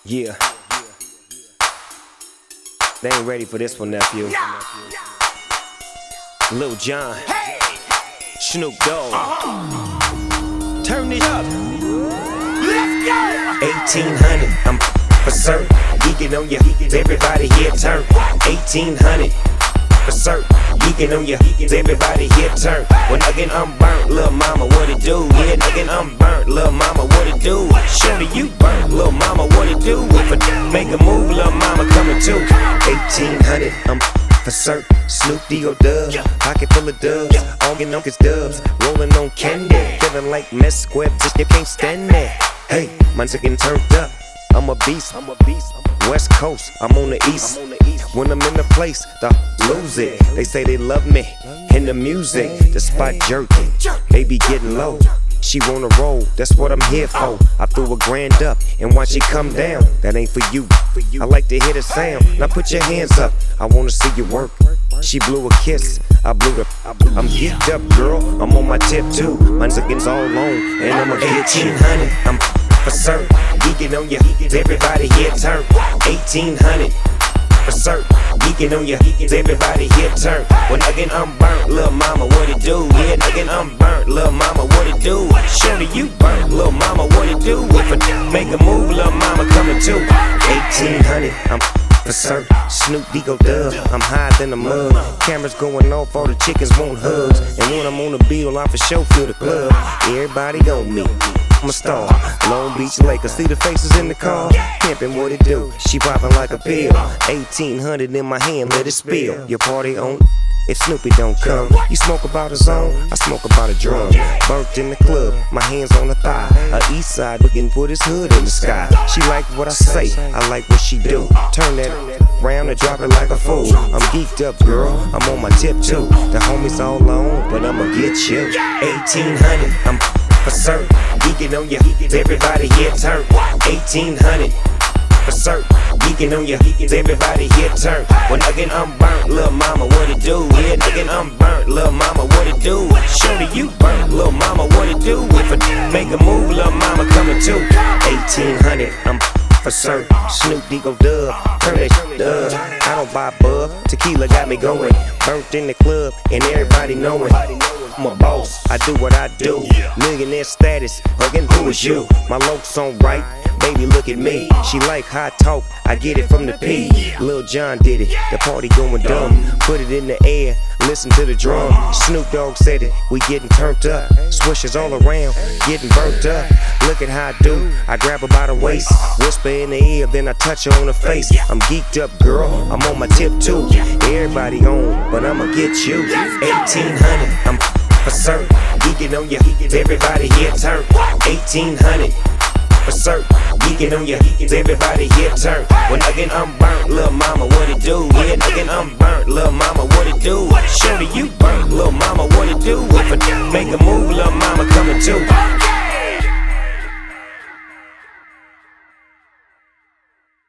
Yeah, they ain't ready for this one, nephew. Lil Jon, Snoop Dogg, turn it up. Let's go! 1800, I'm for certain. Geeking on ya, everybody here turn. 1800, for certain. Geeking on ya, everybody here turn. When again I'm burnt, lil' mama, what it do? Yeah, again I'm burnt, lil' mama, what it do? Shorty, you burnt, lil' mama, what it do? If I make a move, lil' mama coming too. 1800, I'm for certain. Snoop D.O. Dub, pocket full of dubs. All getting on his dubs, rolling on candy. Feeling like mess square, just you can't stand there. Hey, mine's getting turned up. I'm a beast. West Coast, I'm on the east. When I'm in the place, the lose it. They say they love me in the music. The spot jerking, they be getting low. She wanna roll, that's what I'm here for. I threw a grand up and watch it come down. That ain't for you. I like to hear the sound. Now put your hands up. I wanna see you work. She blew a kiss, I blew the. I'm geeked up, girl. I'm on my tip too. Mine's against all on, and I'm a 1800. I'm for certain. Geeking on ya, everybody here turn. 1800. For certain, geeking on ya, everybody here turn. When again I'm burnt, lil' mama, what it do? Yeah, again I'm burnt, lil' mama, what it do? Shorty, you burnt, lil' mama, what it do? If I make a move, lil' mama coming too. 1800, I'm for certain. Snoop D.O. Dub, I'm higher than the mud. Cameras going off, all the chickens want hugs. And when I'm on the beat, I for sure feel the club. Everybody on me. I'm a star, Long Beach Lakers. See the faces in the car, pimpin' what it do. She poppin' like a pill. 1800 in my hand, let it spill. Your party on. If Snoopy don't come, you smoke about a zone, I smoke about a drum. Burnt in the club, my hands on the thigh. A east side looking put his hood in the sky. She like what I say, I like what she do. Turn that round and drop it like a fool. I'm geeked up, girl, I'm on my tip too. The homies all on, but I'ma get you. 1800, I'm for certain. Geeking on ya, everybody here turn. 1800. For certain, geeking on ya, everybody here turn. When again I'm burnt, lil' mama, what it do? Yeah, again I'm burnt, lil' mama, what it do? Shorty, you burnt, lil' mama, what it do? If I make a move, lil' mama coming too. 1800, I'm for certain. Snoop D.O. Dub, turn that shit up. I don't buy bub, tequila got me going. Burnt in the club, and everybody knowing. I'm a boss, I do what I do. Millionaire status, again, who is you? My looks on right. Baby, look at me. She like hot talk, I get it from the P. Lil Jon did it, the party going dumb. Put it in the air, listen to the drum. Snoop Dogg said it, we getting turned up. Swishers all around, getting burnt up. Look at how I do, I grab her by the waist. Whisper in the ear, then I touch her on the face. I'm geeked up, girl, I'm on my tip too. Everybody on, but I'ma get you. 1800, I'm for certain. Geeking on ya, everybody here turn. 1800. For certain, geeking on ya, everybody here turn. When again I'm burnt, lil' mama, what it do? Yeah, again I'm burnt, lil' mama, what it do? Shorty, you